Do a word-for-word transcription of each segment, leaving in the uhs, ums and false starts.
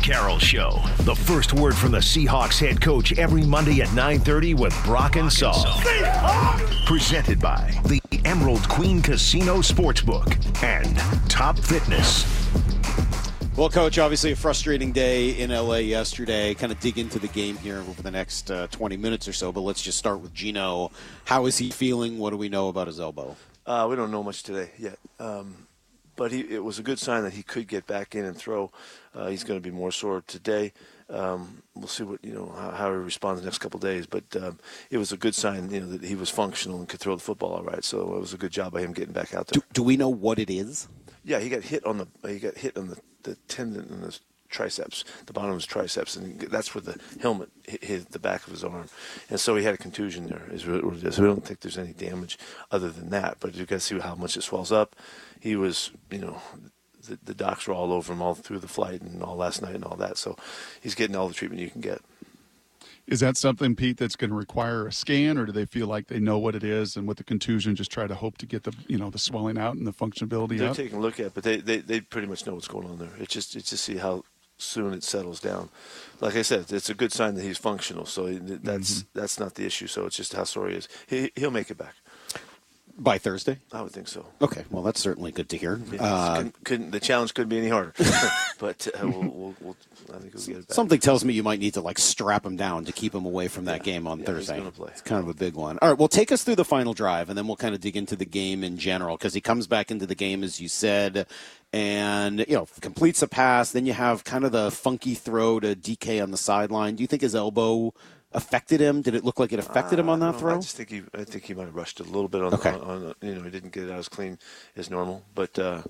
Carroll Show. The first word from the Seahawks head coach every Monday at nine thirty with Brock and Saul. Presented by the Emerald Queen Casino Sportsbook and Top Fitness. Well, Coach, obviously a frustrating day in L A yesterday. Kind of dig into the game here over the next uh, twenty minutes or so, but let's just start with Geno. How is he feeling? What do we know about his elbow? Uh, we don't know much today yet. Um, but he, it was a good sign that he could get back in and throw. Uh, he's going to be more sore today. Um, we'll see what you know how, how he responds the next couple of days. But um, it was a good sign, you know, that he was functional and could throw the football all right. So it was a good job by him getting back out there. Do, do we know what it is? Yeah, he got hit on the he got hit on the, the tendon in the triceps, the bottom of his triceps, and that's where the helmet hit, hit the back of his arm, and so he had a contusion there. Is what it is. We don't think there's any damage other than that, but you got to see how much it swells up. He was, you know, the, the docs were all over him all through the flight and all last night and all that, so he's getting all the treatment you can get. Is that something, Pete, that's going to require a scan, or do they feel like they know what it is and with the contusion just try to hope to get the you know the swelling out and the functionality They're out? taking a look at it, but they, they, they pretty much know what's going on there. It's just it's just see how soon it settles down. Like I said, it's a good sign that he's functional, so that's mm-hmm. that's not the issue. So it's just how sore he is. He, he'll make it back. By Thursday? I would think so. Okay, well, that's certainly good to hear. Yeah, uh, couldn't, couldn't, the challenge couldn't be any harder. but uh, we'll, we'll, we'll, I think we'll get it back. Something tells me you might need to, like, strap him down to keep him away from that yeah, game on yeah, Thursday. He's gonna play. It's kind of a big one. All right, well, take us through the final drive, and then we'll kind of dig into the game in general, because he comes back into the game, as you said, and, you know, completes a pass. Then you have kind of the funky throw to D K on the sideline. Do you think his elbow affected him? Did it look like it affected uh, him on that no, throw? I just think he, I think he might have rushed it a little bit on, okay. on, on, you know, he didn't get it out as clean as normal. But uh,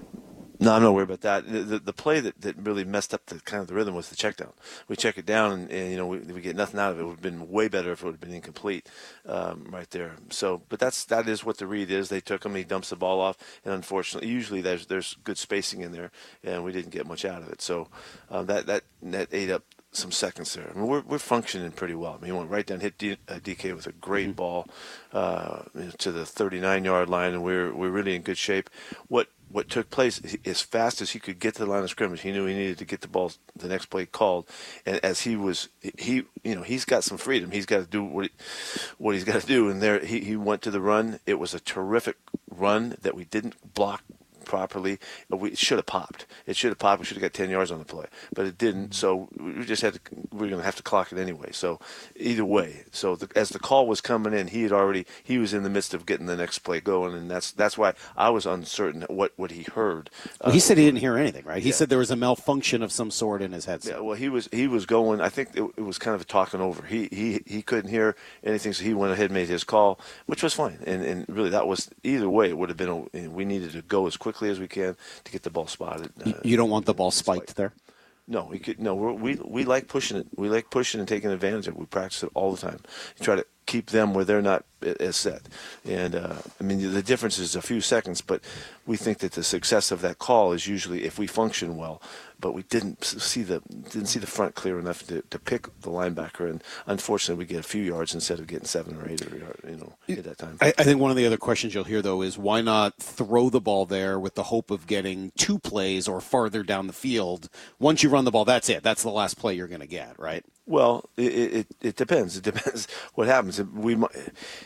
no, I'm not worried about that. The, the, the play that, that really messed up the kind of the rhythm was the check down. We check it down, and, and you know, we, we get nothing out of it. It would have been way better if it would have been incomplete um, right there. So, but that's that is what the read is. They took him, he dumps the ball off, and unfortunately, usually there's there's good spacing in there, and we didn't get much out of it. So uh, that that that ate up some seconds there. I mean, we're we're functioning pretty well. I mean, he went right down, hit D, uh, D K with a great mm-hmm. ball uh, to the thirty-nine yard line, and we're we're really in good shape. What what took place, as fast as he could get to the line of scrimmage, he knew he needed to get the ball, the next play called, and as he was, he you know he's got some freedom. He's got to do what he, what he's got to do, and there he he went to the run. It was a terrific run that we didn't block properly. We should have popped. It should have popped. We should have got ten yards on the play, but it didn't. So we just had to. We we're going to have to clock it anyway. So either way. So the, as the call was coming in, he had already. He was in the midst of getting the next play going, and that's that's why I was uncertain what what he heard. Well, he uh, said he didn't hear anything, right? He yeah. said there was a malfunction of some sort in his headset. Yeah. Well, he was he was going. I think it, it was kind of a talking over. He he he couldn't hear anything, so he went ahead and made his call, which was fine. And and really, that was either way. It would have been. A, we needed to go as quickly as we can to get the ball spotted. Uh, you don't want the ball spiked, spiked. there? No, we could. No, we're, we we like pushing it. We like pushing and taking advantage of it. We practice it all the time. You try to keep them where they're not as set. And uh, I mean, the difference is a few seconds, but we think that the success of that call is usually if we function well. But we didn't see the didn't see the front clear enough to, to pick the linebacker, and unfortunately, we get a few yards instead of getting seven or eight, or you know, at that time. I, I think one of the other questions you'll hear though is why not throw the ball there with the hope of getting two plays or farther down the field. Once you run the ball, that's it. That's the last play you're going to get, right? Well, it, it it depends. It depends what happens. We might.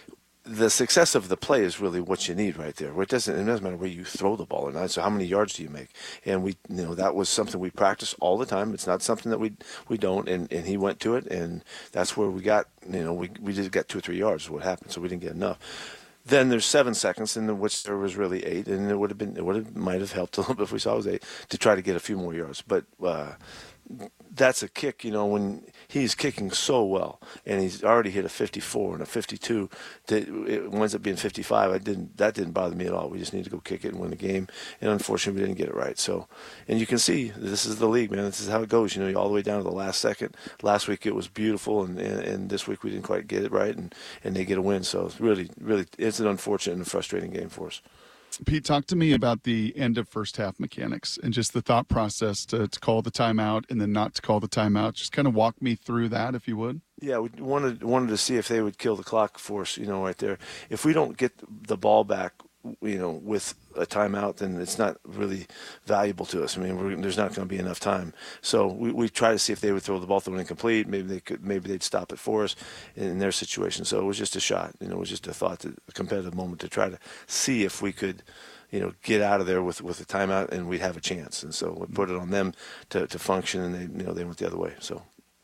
The success of the play is really what you need right there. It doesn't, it doesn't matter where you throw the ball or not. So how many yards do you make? And we, you know, that was something we practice all the time. It's not something that we we don't. And, and he went to it, and that's where we got. You know, we we just got two or three yards. Is what happened. So we didn't get enough. Then there's seven seconds, in which there was really eight, and it would have been it would have might have helped a little bit if we saw it was eight to try to get a few more yards. But uh, that's a kick, you know, when he's kicking so well, and he's already hit a fifty-four and a fifty-two. That it winds up being fifty-five. I didn't that didn't bother me at all. We just need to go kick it and win the game, and unfortunately we didn't get it right. So, and you can see this is the league, man. This is how it goes. You know, all the way down to the last second. Last week it was beautiful, and, and, and this week we didn't quite get it right, and, and they get a win. So it's really, really, it's an unfortunate and frustrating game for us. Pete, talk to me about the end of first half mechanics and just the thought process to, to call the timeout and then not to call the timeout. Just kind of walk me through that, if you would. Yeah, we wanted wanted to see if they would kill the clock for us, you know, right there. If we don't get the ball back you know, with a timeout, then it's not really valuable to us. I mean, we're, there's not going to be enough time. So we, we try to see if they would throw the ball through an incomplete. Maybe they could. Maybe they'd stop it for us in, in their situation. So it was just a shot. You know, it was just a thought, to, a competitive moment to try to see if we could, you know, get out of there with with a timeout and we'd have a chance. And so we put it on them to, to function, and they, you know, they went the other way. So.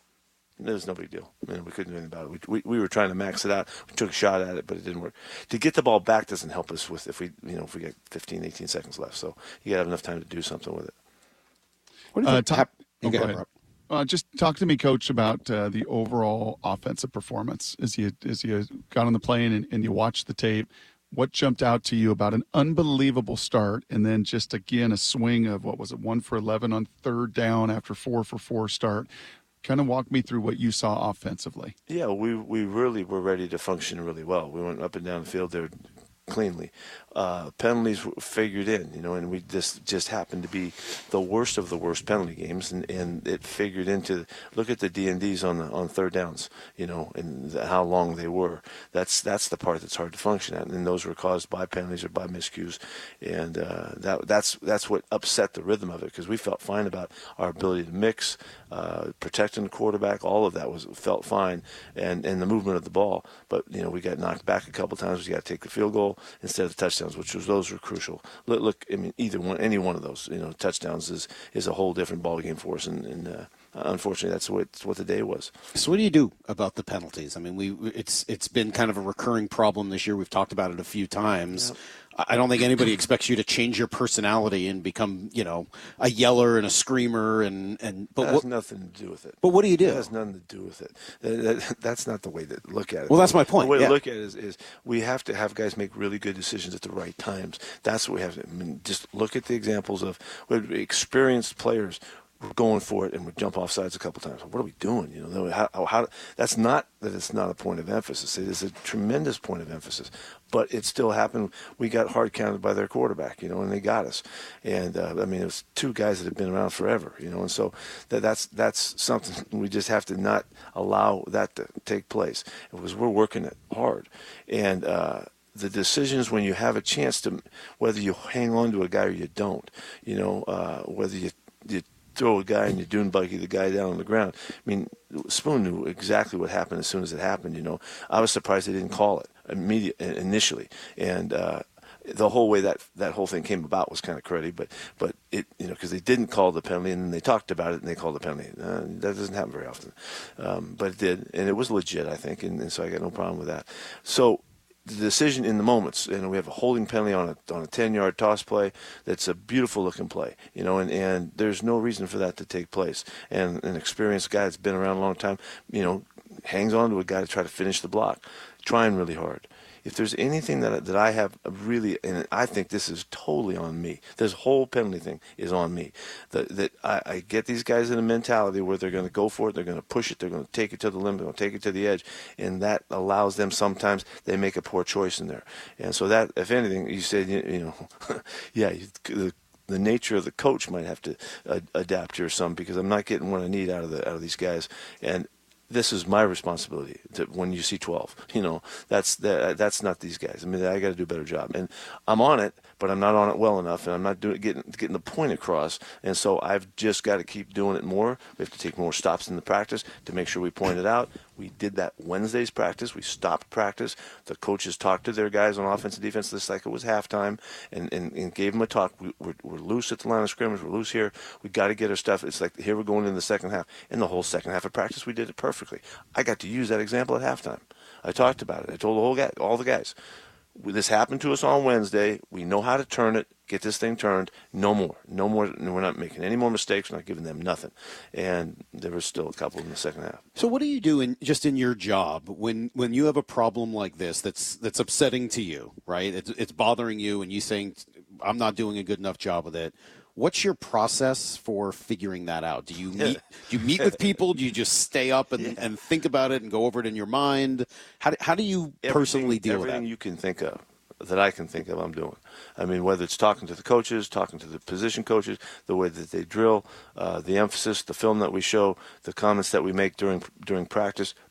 It was no big deal. I mean, we couldn't do anything about it. We, we we were trying to max it out. We took a shot at it, but it didn't work. To get the ball back doesn't help us with if we you know if we get fifteen, eighteen seconds left. So you got to have enough time to do something with it. What do you Uh, think? talk, hap- oh, go go ahead, ahead. Rob. Uh, just talk to me, Coach, about uh, the overall offensive performance as you as you got on the plane and, and you watched the tape. What jumped out to you about an unbelievable start, and then just again a swing of what was it, one for eleven on third down after four for four start? Kind of walk me through what you saw offensively. Yeah, we we really were ready to function really well. We went up and down the field there cleanly. Uh, penalties were figured in, you know, and we this just happened to be the worst of the worst penalty games, and, and it figured into look at the D and Ds on the on third downs, you know, and the, how long they were. That's that's the part that's hard to function at, and those were caused by penalties or by miscues, and uh, that that's that's what upset the rhythm of it because we felt fine about our ability to mix, uh, protecting the quarterback. All of that was felt fine, and and the movement of the ball. But you know, we got knocked back a couple times. We got to take the field goal instead of the touchdowns, which was those were crucial. Look, look, I mean, either one, any one of those, you know, touchdowns is, is a whole different ball game for us, and, and uh, unfortunately, that's what what the day was. So, what do you do about the penalties? I mean, we it's it's been kind of a recurring problem this year. We've talked about it a few times. Yep. I don't think anybody expects you to change your personality and become, you know, a yeller and a screamer and and. But that has what, nothing to do with it. But what do you do? It has nothing to do with it. That, that, that's not the way to look at it. Well, that's my point. The way yeah. to look at it is, is we have to have guys make really good decisions at the right times. That's what we have to. I mean, just look at the examples of experienced players. We're going for it, and we jump off sides a couple times. What are we doing? You know, how, how, that's not that it's not a point of emphasis. It is a tremendous point of emphasis, but it still happened. We got hard counted by their quarterback, you know, and they got us. And uh, I mean, it was two guys that have been around forever, you know, and so that, that's that's something we just have to not allow that to take place because we're working it hard, and. Uh, The decisions when you have a chance to, whether you hang on to a guy or you don't, you know, uh, whether you you throw a guy and you dune buggy the guy down on the ground. I mean, Spoon knew exactly what happened as soon as it happened. You know, I was surprised they didn't call it immediate initially, and uh, the whole way that that whole thing came about was kind of cruddy. But but it you know because they didn't call the penalty and then they talked about it and they called the penalty. Uh, that doesn't happen very often, um, but it did, and it was legit, I think, and, and so I got no problem with that. So. The decision in the moments, and we have a holding penalty on a on a ten-yard toss play. That's a beautiful-looking play, you know, and, and there's no reason for that to take place. And an experienced guy that's been around a long time, you know, hangs on to a guy to try to finish the block, trying really hard. If there's anything that that I have really, and I think this is totally on me. This whole penalty thing is on me. That that I, I get these guys in a mentality where they're going to go for it, they're going to push it, they're going to take it to the limit, they're going to take it to the edge, and that allows them sometimes they make a poor choice in there. And so that, if anything, you said you, you know, yeah, you, the. The nature of the coach might have to uh, adapt here some because I'm not getting what I need out of the out of these guys, and this is my responsibility to, when you see twelve. You know, that's that, that's not these guys. I mean, I got to do a better job, and I'm on it, but I'm not on it well enough, and I'm not doing getting getting the point across. And so I've just got to keep doing it more. We have to take more stops in the practice to make sure we point it out. We did that Wednesday's practice. We stopped practice. The coaches talked to their guys on offense and defense just like it was halftime and, and, and gave them a talk. We, we're, we're loose at the line of scrimmage. We're loose here. We got to get our stuff. It's like here we're going in the second half. In the whole second half of practice, we did it perfectly. I got to use that example at halftime. I talked about it. I told the whole guy, all the guys, this happened to us on Wednesday. We know how to turn it, get this thing turned. No more. No more. We're not making any more mistakes. We're not giving them nothing. And there was still a couple in the second half. So what do you do in just in your job when, when you have a problem like this that's that's upsetting to you, right? It's, it's bothering you and you saying, I'm not doing a good enough job with it. What's your process for figuring that out? Do you meet do you meet with people? Do you just stay up and, yeah. and think about it and go over it in your mind? How do, how do you everything, personally deal with that? Everything you can think of, that I can think of, I'm doing. I mean, whether it's talking to the coaches, talking to the position coaches, the way that they drill, uh, the emphasis, the film that we show, the comments that we make during during practice,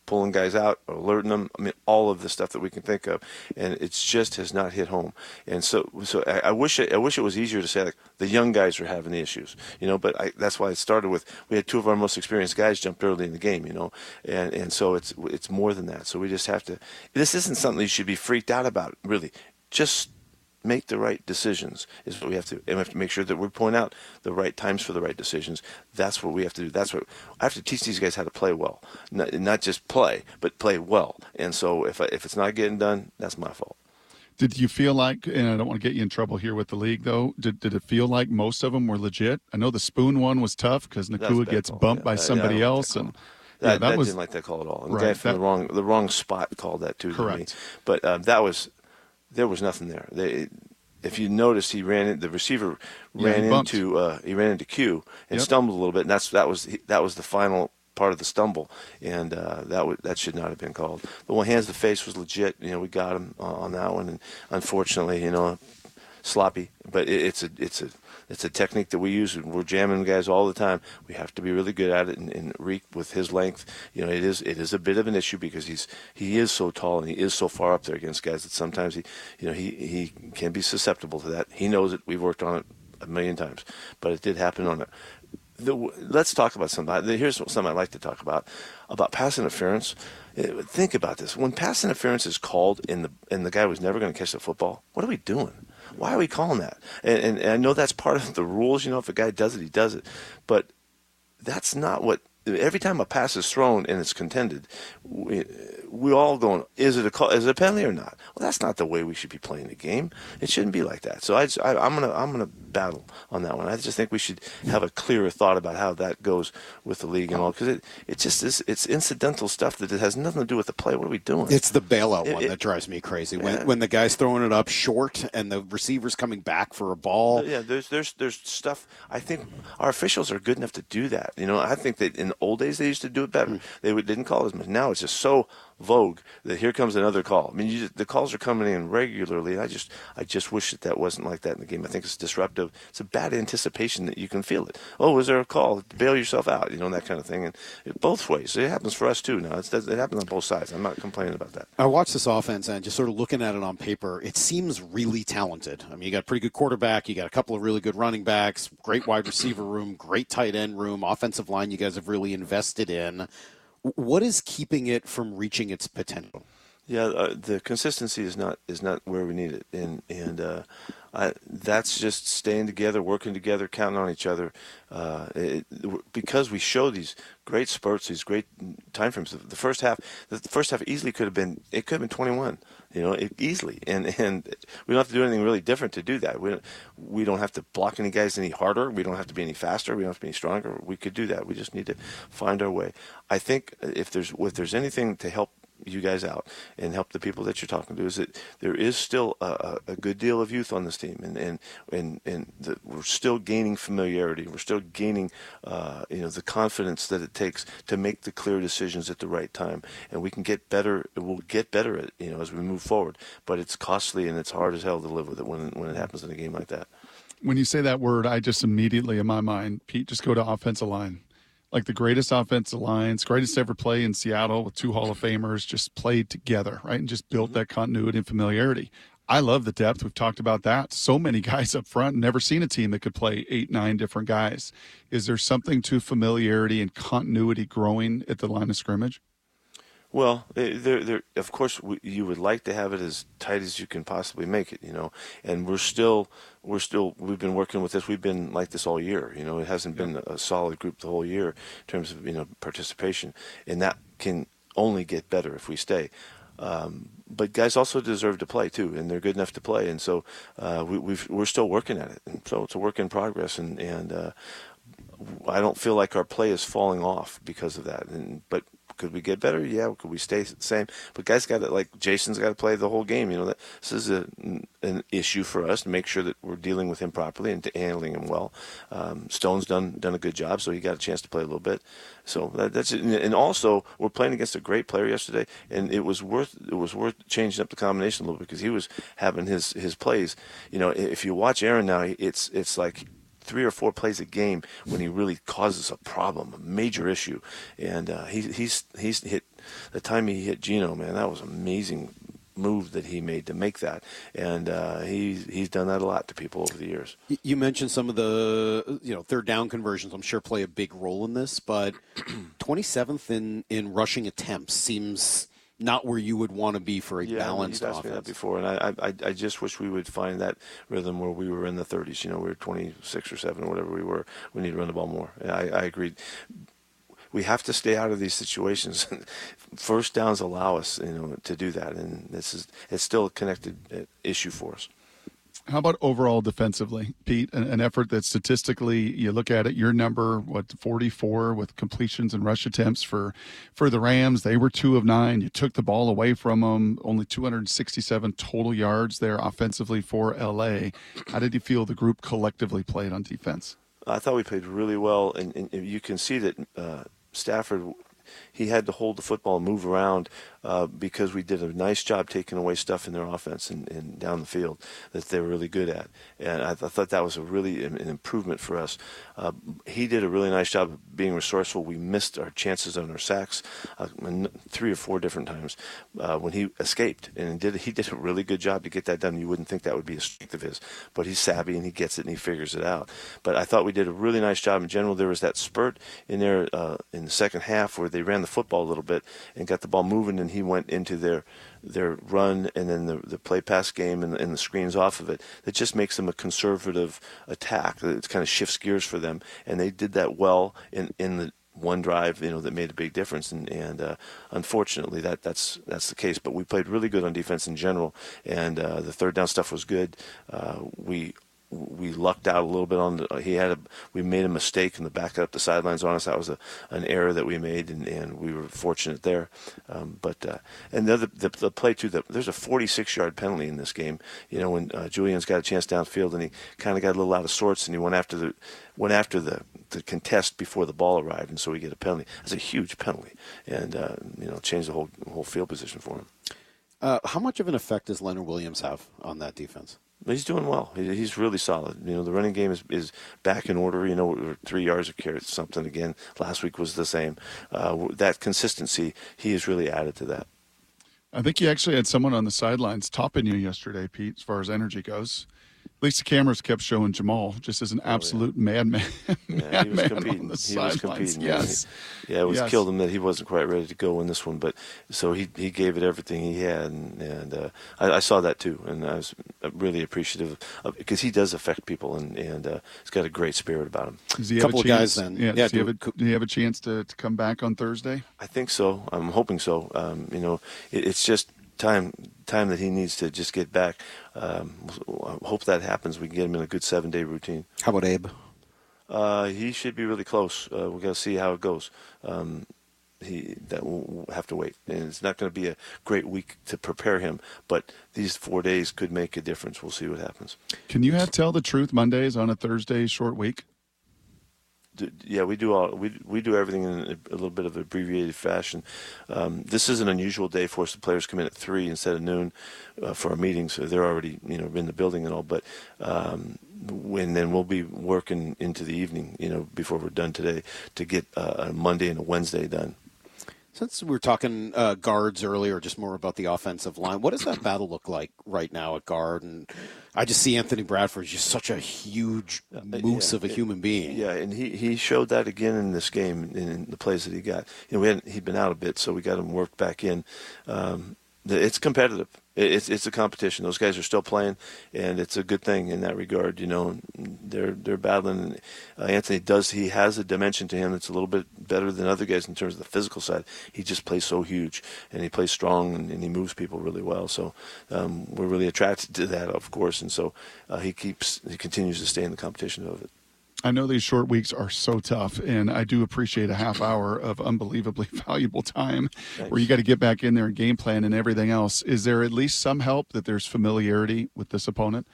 pulling guys out, alerting them. I mean, all of the stuff that we can think of, and it just has not hit home. And so, so I, I wish it, I wish it was easier to say like the young guys are having the issues, you know. But I, that's why it started with we had two of our most experienced guys jumped early in the game, you know, and and so it's it's more than that. So we just have to. This isn't something you should be freaked out about, really. Just make the right decisions is what we have to, and we have to make sure that we point out the right times for the right decisions. That's what we have to do. That's what I have to teach these guys how to play well, not, not just play, but play well. And so if I, if it's not getting done, that's my fault. Did you feel like, and I don't want to get you in trouble here with the league, though, did, did it feel like most of them were legit? I know the spoon one was tough because Nacua gets call. bumped yeah, by somebody yeah, else. and that, yeah, that, that was, didn't like that call at all. The right, guy from that, the wrong the wrong spot called that too. Correct. To me. But um, that was, there was nothing there. They, If you noticed, he ran in, the receiver ran yeah, he into uh, he ran into Q and yep. stumbled a little bit, and that's that was that was the final part of the stumble, and uh, that would that should not have been called. The one hands to face was legit. You know, we got him uh, on that one, and unfortunately, you know, sloppy. But it, it's a it's a it's a technique that we use. We're jamming guys all the time. We have to be really good at it. And, and Reek, with his length, you know, it is it is a bit of an issue because he's he is so tall and he is so far up there against guys that sometimes he, you know, he he can be susceptible to that. He knows it. We've worked on it a million times, but it did happen on it. The, let's talk about something. Here's something I'd like to talk about about pass interference. Think about this: when pass interference is called, and the and the guy was never going to catch the football, what are we doing? Why are we calling that? And, and, and I know that's part of the rules. You know, if a guy does it, he does it. But that's not what. Every time a pass is thrown and it's contended, we, we all going, is it a call, is it a penalty or not? Well, that's not the way we should be playing the game. It shouldn't be like that. So I, just, I, I'm gonna I'm gonna battle on that one. I just think we should have a clearer thought about how that goes with the league and all, because it it just is it's incidental stuff that it has nothing to do with the play. What are we doing? It's the bailout it, one it, that drives me crazy. When yeah. when the guy's throwing it up short and the receiver's coming back for a ball. Yeah, there's there's there's stuff. I think our officials are good enough to do that. You know, I think that in the old days they used to do it better. Mm. They would, didn't call as much. Now it's just so vogue that here comes another call. I mean, you just, the calls are coming in regularly. I just I just wish that that wasn't like that in the game. I think it's disruptive. It's a bad anticipation that you can feel it. Oh, is there a call? Bail yourself out, you know, that kind of thing. And it, both ways. It happens for us too now. It's, it happens on both sides. I'm not complaining about that. I watched this offense and just sort of looking at it on paper, it seems really talented. I mean, you got a pretty good quarterback. You got a couple of really good running backs, great wide receiver room, great tight end room, offensive line you guys have really invested in. What is keeping it from reaching its potential? Yeah, uh, the consistency is not is not where we need it, and and uh, I, that's just staying together, working together, counting on each other. Uh, it, because we show these great spurts, these great time frames. The first half, the first half easily could have been it could have been twenty-one. You know, it, easily, and and we don't have to do anything really different to do that. We don't, we don't have to block any guys any harder. We don't have to be any faster. We don't have to be any stronger. We could do that. We just need to find our way. I think if there's if there's anything to help you guys out and help the people that you're talking to, is that there is still a, a good deal of youth on this team, and and and, and the, we're still gaining familiarity. We're still gaining, uh, you know, the confidence that it takes to make the clear decisions at the right time, and we can get better. We'll get better at, you know, as we move forward. But it's costly and it's hard as hell to live with it when when it happens in a game like that. When you say that word, I just immediately in my mind, Pete, just go to offensive line. Like the greatest offensive lines, greatest ever play in Seattle with two Hall of Famers, just played together, right, and just built that continuity and familiarity. I love the depth. We've talked about that. So many guys up front. Never seen a team that could play eight, nine different guys. Is there something to familiarity and continuity growing at the line of scrimmage? Well, there, there. Of course, we, you would like to have it as tight as you can possibly make it, you know. And we're still, we're still, we've been working with this. We've been like this all year, you know. It hasn't been a solid group the whole year in terms of, you know, participation, and that can only get better if we stay. Um, but guys also deserve to play too, and they're good enough to play, and so uh, we, we've, we're still working at it. And so it's a work in progress, and and uh, I don't feel like our play is falling off because of that. And but. Could we get better? Yeah. Could we stay the same? But guys got to, like Jason's got to play the whole game. You know, that this is a, an issue for us to make sure that we're dealing with him properly and handling him well. Um, Stone's done done a good job, so he got a chance to play a little bit. So that, that's it. And also, we're playing against a great player yesterday, and it was worth it was worth changing up the combination a little bit because he was having his his plays. You know, if you watch Aaron now, it's it's like three or four plays a game when he really causes a problem, a major issue, and uh, he, he's he's hit the time he hit Geno, man, that was amazing move that he made to make that, and uh, he's he's done that a lot to people over the years. You mentioned some of the you know third down conversions. I'm sure play a big role in this, but twenty-seventh in in rushing attempts seems not where you would want to be for a yeah, balanced you've asked offense. me that before, and I, I I just wish we would find that rhythm where we were in the thirties. You know, we were twenty-six or seven or whatever we were. We need to run the ball more. I, I agreed. We have to stay out of these situations. First downs allow us, you know, to do that, and this is it's still a connected issue for us. How about overall defensively, Pete? An, an effort that statistically, you look at it, your number, what, forty-four with completions and rush attempts for, for the Rams. They were two of nine. You took the ball away from them. Only two hundred sixty-seven total yards there offensively for L A. How did you feel the group collectively played on defense? I thought we played really well, and, and you can see that uh, Stafford, he had to hold the football and move around uh, because we did a nice job taking away stuff in their offense and, and down the field that they were really good at. And I, th- I thought that was a really an, an improvement for us. Uh, he did a really nice job of being resourceful. We missed our chances on our sacks uh, three or four different times uh, when he escaped. And did he did a really good job to get that done. You wouldn't think that would be a strength of his. But he's savvy and he gets it and he figures it out. But I thought we did a really nice job in general. There was that spurt in there uh, in the second half where they ran the football a little bit and got the ball moving, and he went into their their run and then the, the play pass game and, and the screens off of it. It just makes them a conservative attack. It kind of shifts gears for them, and they did that well in, in the one drive, you know, that made a big difference. And, and uh, unfortunately, that that's that's the case. But we played really good on defense in general, and uh, the third down stuff was good. Uh, we. We lucked out a little bit on the, he had a, we made a mistake in the back up the sidelines on us. That was a, an error that we made, and, and we were fortunate there. Um, but uh, and the other the, the play too, the, there's a forty-six yard penalty in this game. You know, when uh, Julian's got a chance downfield and he kind of got a little out of sorts, and he went after the went after the, the contest before the ball arrived, and so we get a penalty. That's a huge penalty, and uh, you know, changed the whole whole field position for him. Uh, how much of an effect does Leonard Williams have on that defense? He's doing well. He, he's really solid. You know, the running game is, is back in order. You know, we're three yards a carry, something again. Last week was the same. Uh, that consistency, he has really added to that. I think you actually had someone on the sidelines topping you yesterday, Pete, as far as energy goes. At least the cameras kept showing Jamal just as an absolute oh, yeah. madman. Yeah, he was competing. On the he was competing. Yes. He, yeah, it was yes. killed him that he wasn't quite ready to go in this one, but so he he gave it everything he had, and, and uh, I, I saw that too, and I was really appreciative of because he does affect people, and and uh, he's got a great spirit about him. Does he have couple a chance, of guys then. Yeah. yeah does, he have a, do you have a chance to, to come back on Thursday? I think so. I'm hoping so. Um, you know, it, it's just. Time, time that he needs to just get back. Um, I hope that happens. We can get him in a good seven-day routine. How about Abe? Uh, he should be really close. Uh, we got to see how it goes. Um, he that will have to wait, and it's not going to be a great week to prepare him. But these four days could make a difference. We'll see what happens. Can you have tell the truth Mondays on a Thursday short week? Yeah, we do all we we do everything in a, a little bit of abbreviated fashion. Um, this is an unusual day for us. The players come in at three instead of noon uh, for our meetings. So they're already you know in the building and all. But um, and then we'll be working into the evening, you know, before we're done today to get uh, a Monday and a Wednesday done. Since we were talking uh, guards earlier, just more about the offensive line, what does that battle look like right now at guard? And I just see Anthony Bradford is just such a huge moose yeah, of a it, human being. Yeah, and he, he showed that again in this game in, in the plays that he got. You know, we hadn't, he'd been out a bit, so we got him worked back in. Um, it's competitive. It's it's a competition. Those guys are still playing, and it's a good thing in that regard. You know, they're they're battling. Uh, Anthony does he has a dimension to him that's a little bit better than other guys in terms of the physical side. He just plays so huge, and he plays strong, and, and he moves people really well. So um, we're really attracted to that, of course, and so uh, he keeps he continues to stay in the competition of it. I know these short weeks are so tough, and I do appreciate a half hour of unbelievably valuable time Thanks. Where you got to get back in there and game plan and everything else. Is there at least some help that there's familiarity with this opponent?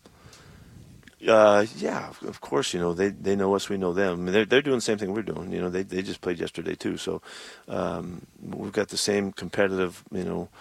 Uh, yeah, of course. You know, they, they know us, we know them. I mean, they're they're doing the same thing we're doing. You know, they they just played yesterday too, so um, we've got the same competitive, you know,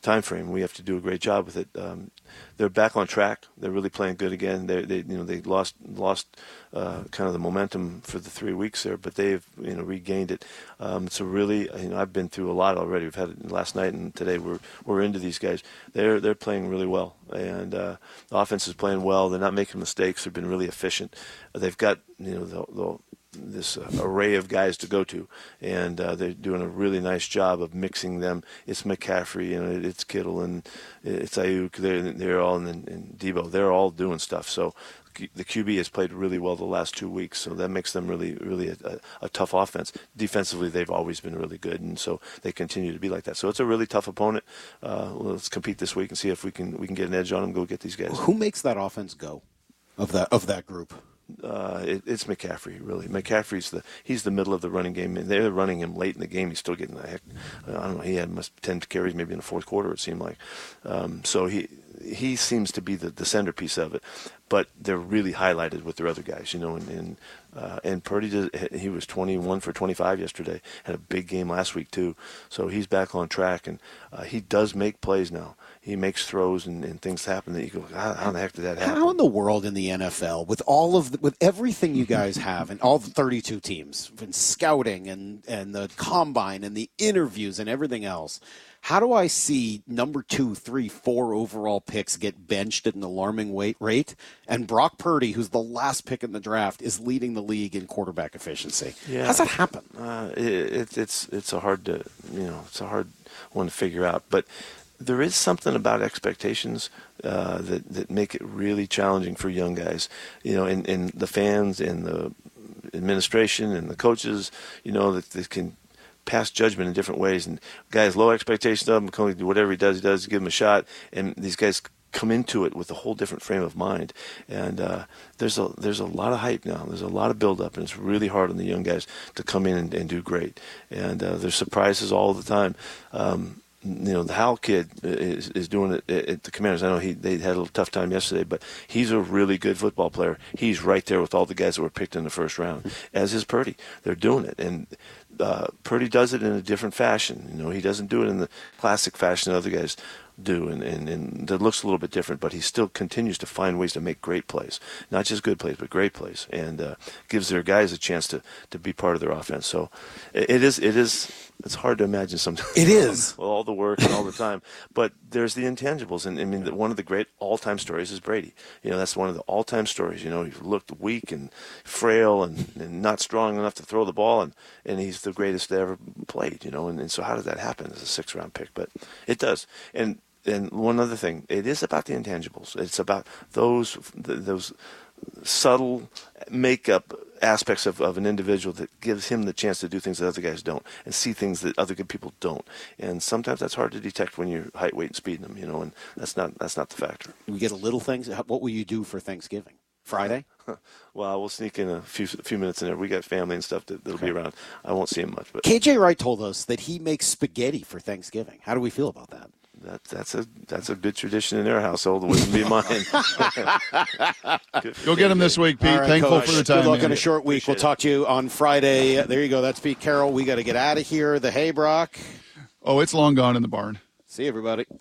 time frame. We have to do a great job with it. Um, they're back on track. They're really playing good again. They, they you know, they lost lost uh, kind of the momentum for the three weeks there, but they've you know regained it. Um, it's a really you know I've been through a lot already. We've had it last night and today. We're we're into these guys. They're they're playing really well, and uh, the offense is playing well. They're not making mistakes. They've been really efficient. They've got you know the, the this uh, array of guys to go to, and uh, they're doing a really nice job of mixing them. It's McCaffrey, you know, it's Kittle, and it's Ayuk. They're they're all in, and Debo. They're all doing stuff. So the Q B has played really well the last two weeks, so that makes them really really a, a, a tough offense. Defensively, they've always been really good, and so they continue to be like that. So it's a really tough opponent. Uh, well, let's compete this week and see if we can we can get an edge on them. Go get these guys. Who makes that offense go of that of that group? Uh, it, it's McCaffrey, really. McCaffrey's the he's the middle of the running game, and they're running him late in the game. He's still getting the heck. I don't know. He had must ten carries maybe in the fourth quarter. It seemed like. Um, so he he seems to be the, the centerpiece of it, but they're really highlighted with their other guys, you know. And and, uh, and Purdy did, he was twenty-one for twenty-five yesterday. Had a big game last week too. So he's back on track, and uh, he does make plays now. He makes throws and, and things happen that you go, how, how the heck did that happen? How in the world in the N F L, with all of the, with everything you guys have and all the thirty-two teams and scouting and, and the combine and the interviews and everything else, how do I see number two, three, four overall picks get benched at an alarming weight rate, and Brock Purdy, who's the last pick in the draft, is leading the league in quarterback efficiency? Yeah. How's that happen? Uh, it, it, it's it's a hard to you know it's a hard one to figure out, but there is something about expectations uh, that that make it really challenging for young guys, you know, and, and the fans and the administration and the coaches, you know, that they can pass judgment in different ways. And guys, low expectations of him, can do whatever he does, he does, give him a shot. And these guys come into it with a whole different frame of mind. And uh, there's a there's a lot of hype now. There's a lot of build-up, and it's really hard on the young guys to come in and, and do great. And uh, there's surprises all the time. Um, You know, the Howell kid is, is doing it at the Commanders. I know he they had a little tough time yesterday, but he's a really good football player. He's right there with all the guys that were picked in the first round, as is Purdy. They're doing it, and uh, Purdy does it in a different fashion. You know, he doesn't do it in the classic fashion that other guys do, and, and, and that looks a little bit different, but he still continues to find ways to make great plays. Not just good plays, but great plays, and uh, gives their guys a chance to, to be part of their offense. So it, it is it is it's hard to imagine sometimes. It is. Well, all the work and all the time. But there's the intangibles, and I mean, the, one of the great all-time stories is Brady. You know, that's one of the all-time stories. You know, he looked weak and frail and, and not strong enough to throw the ball, and, and he's the greatest that ever played, you know. And, and so how did that happen as a six-round pick? But it does. And And one other thing, it is about the intangibles. It's about those those subtle makeup aspects of, of an individual that gives him the chance to do things that other guys don't, and see things that other good people don't. And sometimes that's hard to detect when you're height, weight, and speeding them, you know, and that's not that's not the factor. We get a little things. What will you do for Thanksgiving? Friday? Well, we'll sneak in a few a few minutes in there. We got family and stuff that, that'll okay. be around. I won't see him much. But K J Wright told us that he makes spaghetti for Thanksgiving. How do we feel about that? That, that's a that's a good tradition in their household. It wouldn't be mine. Go get him this week, Pete. Right, Thankful Coach. for the time. Good luck man. on a short week. Appreciate we'll talk to you on Friday. There you go. That's Pete Carroll. We got to get out of here. The Hay Brock. Oh, it's long gone in the barn. See you, everybody.